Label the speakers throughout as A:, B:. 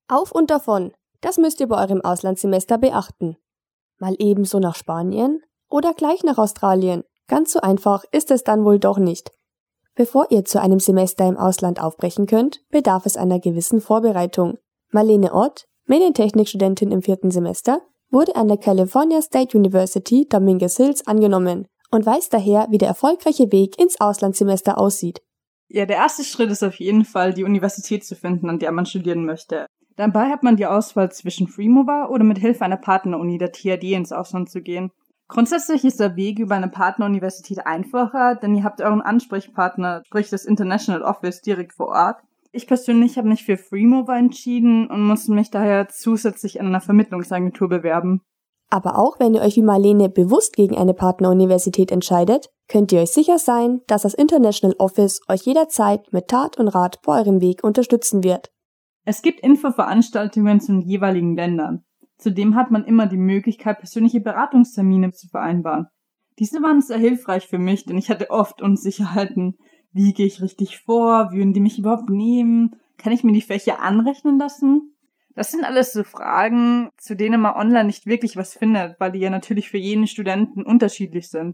A: Auf und davon, das müsst ihr bei eurem Auslandssemester beachten. Mal ebenso nach Spanien oder gleich nach Australien. Ganz so einfach ist es dann wohl doch nicht. Bevor ihr zu einem Semester im Ausland aufbrechen könnt, bedarf es einer gewissen Vorbereitung. Marlene Ott, Medientechnikstudentin im 4. Semester, wurde an der California State University Dominguez Hills angenommen und weiß daher, wie der erfolgreiche Weg ins Auslandssemester aussieht.
B: Ja, der erste Schritt ist auf jeden Fall, die Universität zu finden, an der man studieren möchte. Dabei hat man die Auswahl zwischen Freemover oder mit Hilfe einer Partneruni, der THD, ins Ausland zu gehen. Grundsätzlich ist der Weg über eine Partneruniversität einfacher, denn ihr habt euren Ansprechpartner, sprich das International Office, direkt vor Ort. Ich persönlich habe mich für Freemover entschieden und musste mich daher zusätzlich an einer Vermittlungsagentur bewerben.
A: Aber auch wenn ihr euch wie Marlene bewusst gegen eine Partneruniversität entscheidet, könnt ihr euch sicher sein, dass das International Office euch jederzeit mit Tat und Rat bei eurem Weg unterstützen wird.
B: Es gibt Infoveranstaltungen zu den jeweiligen Ländern. Zudem hat man immer die Möglichkeit, persönliche Beratungstermine zu vereinbaren. Diese waren sehr hilfreich für mich, denn ich hatte oft Unsicherheiten. Wie gehe ich richtig vor? Würden die mich überhaupt nehmen? Kann ich mir die Fächer anrechnen lassen? Das sind alles so Fragen, zu denen man online nicht wirklich was findet, weil die ja natürlich für jeden Studenten unterschiedlich sind.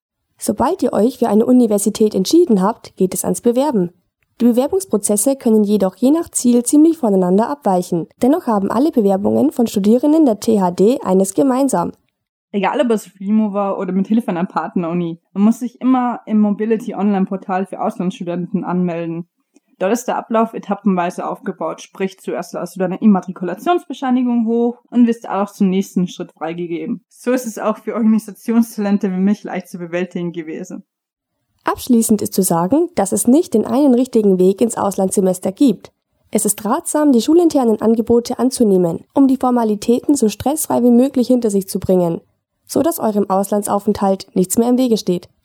A: Sobald ihr euch für eine Universität entschieden habt, geht es ans Bewerben. Die Bewerbungsprozesse können jedoch je nach Ziel ziemlich voneinander abweichen. Dennoch haben alle Bewerbungen von Studierenden der THD eines gemeinsam.
B: Egal ob als Freemover oder mit Hilfe einer Partneruni, man muss sich immer im Mobility-Online-Portal für Auslandsstudenten anmelden. Dort ist der Ablauf etappenweise aufgebaut, sprich zuerst lädst du deine Immatrikulationsbescheinigung hoch und wirst auch zum nächsten Schritt freigegeben. So ist es auch für Organisationstalente wie mich leicht zu bewältigen gewesen.
A: Abschließend ist zu sagen, dass es nicht den einen richtigen Weg ins Auslandssemester gibt. Es ist ratsam, die schulinternen Angebote anzunehmen, um die Formalitäten so stressfrei wie möglich hinter sich zu bringen, so dass eurem Auslandsaufenthalt nichts mehr im Wege steht.